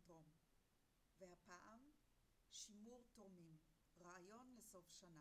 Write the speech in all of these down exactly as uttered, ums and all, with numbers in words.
פילנתרום. והפעם, שימור תורמים, רעיון לסוף שנה.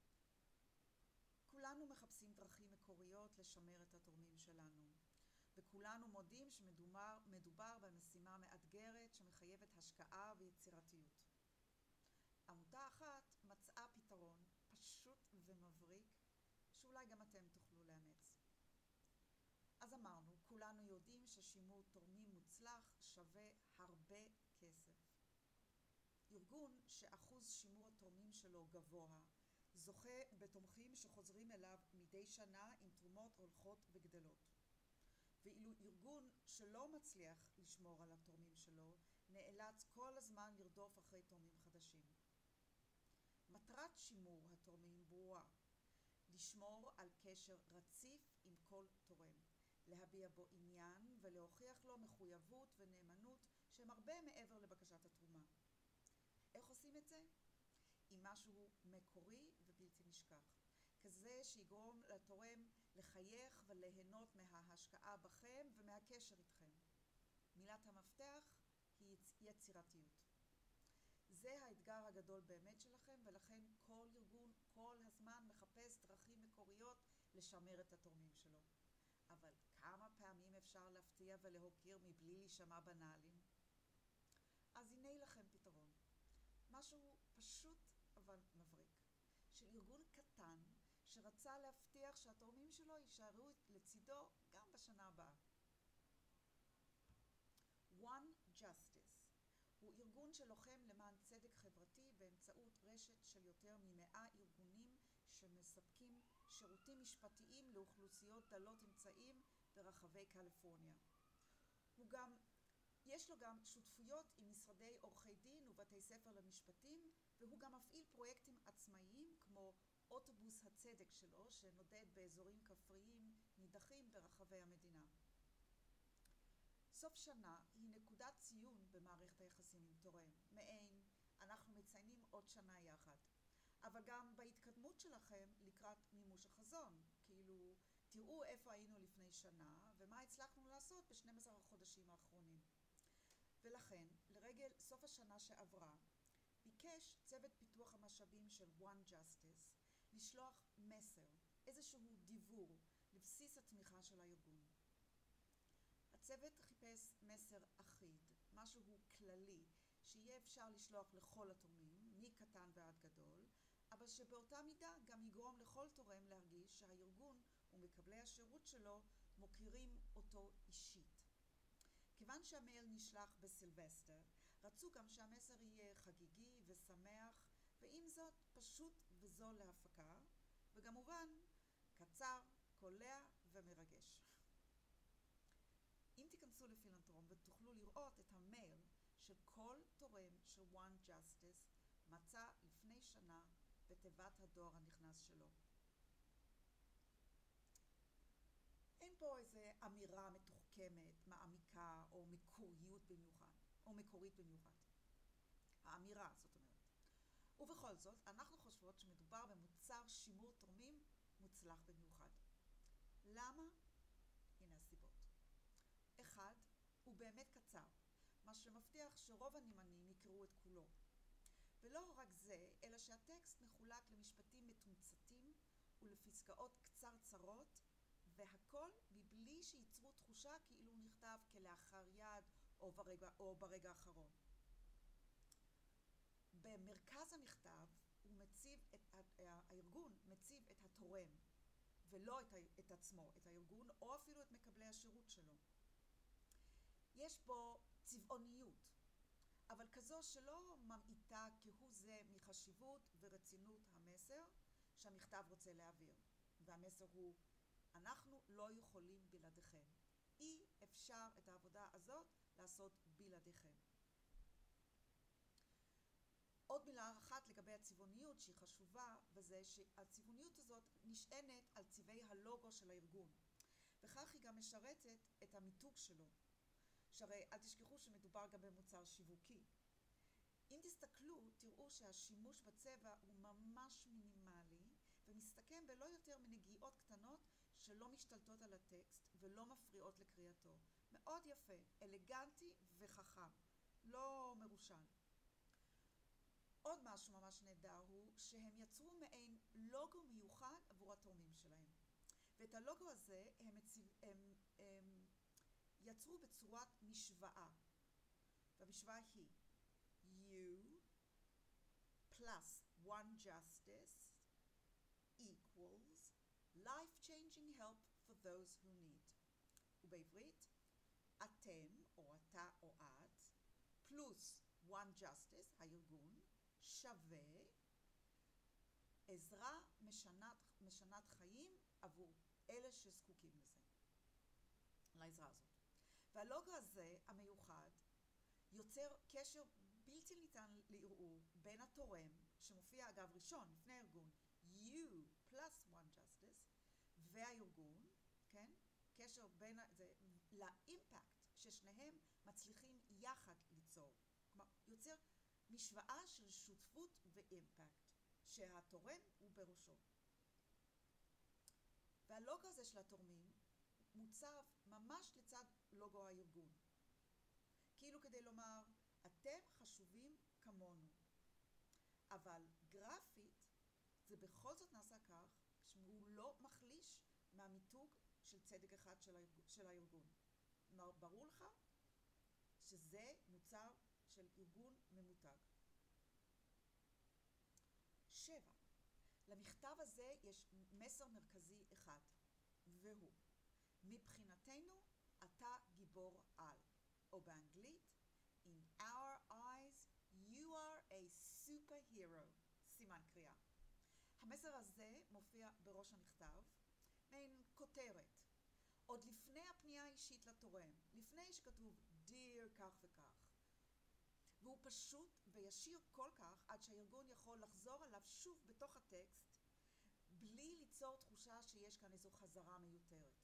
כולנו מחפשים דרכים מקוריות לשמר את התורמים שלנו, וכולנו מודים שמדובר מדובר במשימה מאתגרת שמחייבת השקעה ויצירתיות. עמותה אחת מצאה פתרון פשוט ומבריק, שאולי גם אתם תוכלו לאמץ. אז אמרנו, כולנו יודעים ששימור תורמים מוצלח שווה הרבה כסף. ארגון שאחוז שימור התורמים שלו גבוה, זוכה בתומכים שחוזרים אליו מדי שנה עם תרומות הולכות וגדלות. ואילו ארגון שלא מצליח לשמור על התורמים שלו, נאלץ כל הזמן לרדוף אחרי תורמים חדשים. מטרת שימור התורמים ברורה, לשמור על קשר רציף עם כל תורם, להביע בו עניין ולהוכיח לו מחויבות ונאמנות שהם הרבה מעבר לבקשת התרומה. איך עושים את זה? עם משהו מקורי ובלתי נשכח, כזה שיגרום לתורם לחייך וליהנות מההשקעה בכם ומהקשר איתכם. מילת המפתח היא יצירתיות. זה האתגר הגדול באמת שלכם, ולכן כל ארגון כל הזמן מחפש דרכים מקוריות לשמר את התורמים שלו. אבל כמה פעמים אפשר להפתיע ולהוקיר מבלי להישמע בנאלים? אז הנה לכם פתרון. משהו פשוט אבל מבריק. של ארגון קטן שרצה להבטיח שהתורמים שלו יישארו לצידו גם בשנה הבאה. One Justice הוא ארגון שלוחם למען צדק חברתי באמצעות רשת של יותר ממאה ארגונים שמספקים שירותים משפטיים לאוכלוסיות דלות אמצעים ברחבי קליפורניה. הוא גם, יש לו גם שותפויות עם משרדי עורכי דין ובתי ספר למשפטים, והוא גם מפעיל פרויקטים עצמאיים כמו אוטובוס הצדק שלו, שנודד באזורים כפריים נידחים ברחבי המדינה. סוף שנה היא נקודת ציון במערכת היחסים עם תורם. מעין, אנחנו מציינים עוד שנה יחד. אבל גם בהתקדמות שלכם לקראת מימוש החזון. כאילו, תראו איפה היינו לפני שנה ומה הצלחנו לעשות ב-שנים עשר החודשים האחרונים. ולכן, לרגל סוף השנה שעברה, ביקש צוות פיתוח המשאבים של One Justice לשלוח מסר, איזשהו דיוור לבסיס התמיכה של הארגון. הצוות חיפש מסר אחיד, משהו כללי, שיהיה אפשר לשלוח לכל התורמים, מקטן ועד גדול, אבל שבאותה מידה גם יגרום לכל תורם להרגיש שהארגון ומקבלי השירות שלו מוכירים אותו אישית. כיוון שהמייל נשלח בסילבסטר, רצו גם שהמסר יהיה חגיגי ושמח, ועם זאת פשוט וזול להפקה, וכמובן קצר, קולע ומרגש. אם תיכנסו לפילנתרום ותוכלו לראות את המייל של כל תורם של One Justice מצא לפני שנה בתיבת הדואר הנכנס שלו. אין פה איזה אמירה מתוחכמת, מעמיקה או מקוריות במיוחד, או מקורית במיוחד. האמירה, זאת אומרת. ובכל זאת, אנחנו חושבות שמדובר במוצר שימור תורמים מוצלח במיוחד. למה? הנה הסיבות. אחד, הוא באמת קצר, מה שמבטיח שרוב הנמענים יקראו את כולו. ולא רק זה, אלא שהטקסט מחולק למשפטים מתומצתים ולפסקאות קצרצרות, והכל מבלי שייצרו תחושה כאילו הוא נכתב כלאחר יד או ברגע, או ברגע האחרון. במרכז המכתב הוא מציב את, הארגון מציב את התורם, ולא את, את עצמו, את הארגון, או אפילו את מקבלי השירות שלו. יש בו צבעוניות, אבל כזו שלא ממעיטה כהוא זה מחשיבות ורצינות המסר שהמכתב רוצה להעביר. והמסר הוא, אנחנו לא יכולים בלעדיכם. אי אפשר את העבודה הזאת לעשות בלעדיכם. עוד מילה אחת לגבי הצבעוניות שהיא חשובה, וזה שהצבעוניות הזאת נשענת על צבעי הלוגו של הארגון. וכך היא גם משרתת את המיתוג שלו. שהרי אל תשכחו שמדובר גם במוצר שיווקי. אם תסתכלו, תראו שהשימוש בצבע הוא ממש מינימלי, ומסתכם בלא יותר מנגיעות קטנות שלא משתלטות על הטקסט ולא מפריעות לקריאתו. מאוד יפה, אלגנטי וחכם. לא מרושל. עוד משהו ממש נהדר הוא שהם יצרו מעין לוגו מיוחד עבור התורמים שלהם. ואת הלוגו הזה הם, מציב, הם, הם יצרו בצורת משוואה. והמשוואה היא U plus one justice equals life-changing help for those who need. ובעברית, אתם או אתה או את, פלוס one justice, הארגון, שווה עזרה משנת, משנת חיים עבור אלה שזקוקים לזה, לעזרה הזאת. והלוגו הזה, המיוחד, יוצר קשר בלתי ניתן לערעור בין התורם, שמופיע אגב ראשון לפני הארגון, U plus one justice, והארגון, כן? קשר בין זה, לאימפקט ששניהם מצליחים יחד ליצור. כלומר, יוצר משוואה של שותפות ואימפקט, שהתורם הוא בראשו. והלוגו הזה של התורמים מוצב ממש לצד לוגו הארגון. כאילו כדי לומר, אתם חשובים כמונו. אבל גרפית, זה בכל זאת נעשה כך, שהוא לא מחליש מהמיתוג של צדק אחד של, הארג... של הארגון. ברור לך שזה מוצר של ארגון ממותג. שבע. למכתב הזה יש מסר מרכזי אחד, והוא, מבחינתנו אתה גיבור על, או באנגלית, in our eyes you are a superhero, סימן קריאה. המסר הזה מופיע בראש המכתב, מעין כותרת, עוד לפני הפנייה האישית לתורם, לפני שכתוב דיר כך וכך. והוא פשוט וישיר כל כך עד שהארגון יכול לחזור עליו שוב בתוך הטקסט, בלי ליצור תחושה שיש כאן איזו חזרה מיותרת.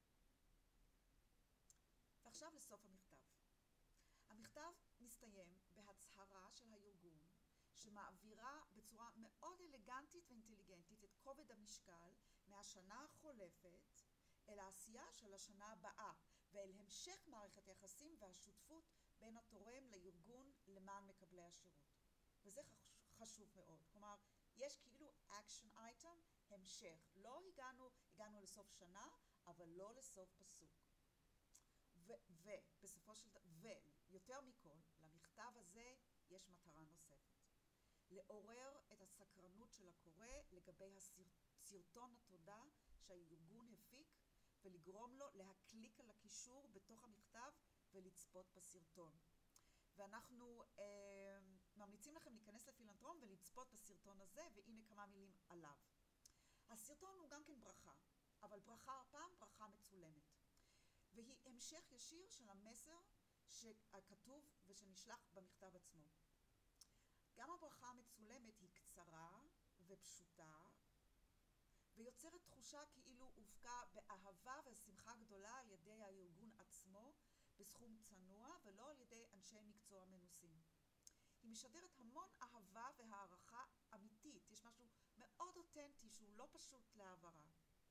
ועכשיו לסוף המכתב. המכתב מסתיים בהצהרה של הארגון, שמעבירה בצורה מאוד אלגנטית ואינטליגנטית את כובד המשקל מהשנה החולפת אל העשייה של השנה הבאה, ואל המשך מערכת היחסים והשותפות בין התורם לארגון למען מקבלי השירות. וזה חשוב מאוד. כלומר, יש כאילו action item, המשך. לא הגענו, הגענו לסוף שנה, אבל לא לסוף פסוק. ובסופו של דבר, ויותר מכל, למכתב הזה יש מטרה נוספת. לעורר את הסקרנות של הקורא לגבי הסרטון התודה שהארגון הפיק, ולגרום לו להקליק על הקישור בתוך המכתב ולצפות בסרטון. ואנחנו אה, ממליצים לכם להיכנס לפילנתרום ולצפות בסרטון הזה, והנה כמה מילים עליו. הסרטון הוא גם כן ברכה, אבל ברכה הפעם ברכה מצולמת. והיא המשך ישיר של המסר שכתוב ושנשלח במכתב עצמו. גם הברכה המצולמת היא קצרה ופשוטה, ויוצרת תחושה כאילו הופקה באהבה ושמחה גדולה על ידי הארגון עצמו, בסכום צנוע ולא על ידי אנשי מקצוע מנוסים. היא משדרת המון אהבה והערכה אמיתית, יש משהו מאוד אותנטי שהוא לא פשוט להעברה.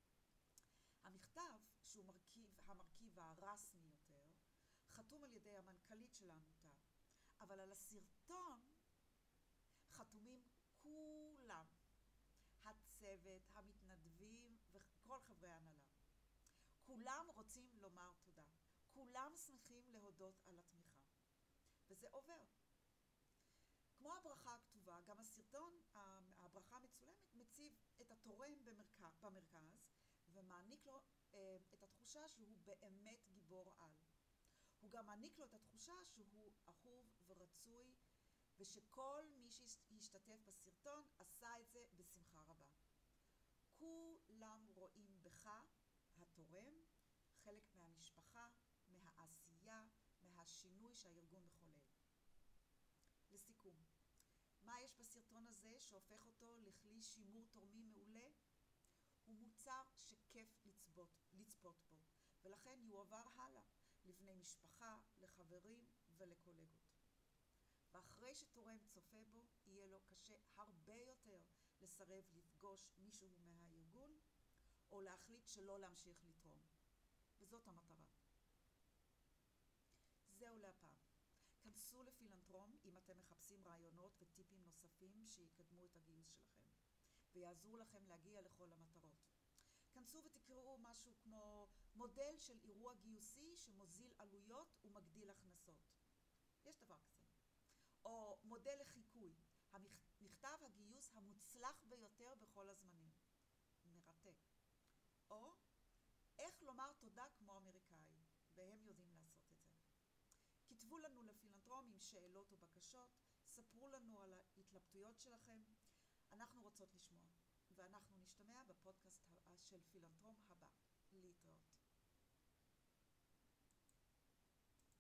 המכתב, שהוא מרכיב, המרכיב הרסמי יותר, חתום על ידי המנכ"לית של העמותה, אבל על הסרטון חתומים כולם, הצוות, המתנדבים וכל חברי ההנהלה. כולם רוצים לומר תודה. כולם שמחים להודות על התמיכה. וזה עובר. כמו הברכה הכתובה, גם הסרטון, הברכה המצולמת, מציב את התורם במרכז, במרכז ומעניק לו אה, את התחושה שהוא באמת גיבור על. הוא גם מעניק לו את התחושה שהוא אהוב ורצוי, ושכל מי שהשתתף בסרטון עשה את זה בשמחה רבה. כולם רואים בך, התורם, חלק מהמשפחה, מהעשייה, מהשינוי שהארגון מחולל. לסיכום, מה יש בסרטון הזה שהופך אותו לכלי שימור תורמים מעולה? הוא מוצר שכיף לצפות, לצפות בו, ולכן יועבר הלאה לבני משפחה, לחברים ולקולגות. ואחרי שתורם צופה בו, יהיה לו קשה הרבה יותר לסרב לפגוש מישהו מהארגון, או להחליט שלא להמשיך לתרום. וזאת המטרה. זהו להפעם. כנסו כנסו לפילנתרום אם אתם מחפשים רעיונות וטיפים נוספים שיקדמו את הגיוס שלכם ויעזרו לכם להגיע לכל המטרות. כנסו ותקראו משהו כמו מודל של אירוע גיוסי שמוזיל עלויות ומגדיל הכנסות. יש דבר כזה. או מודל לחיקוי, מכתב הגיוס המוצלח ביותר בכל הזמנים. מרתק. או איך לומר תודה כמו אמריקאי, והם יודעים לעשות את זה. כתבו לנו לפילנתרום עם שאלות או בקשות, ספרו לנו על ההתלבטויות שלכם. אנחנו רוצות לשמוע, ואנחנו נשתמע בפודקאסט של פילנתרום הבא. להתראות.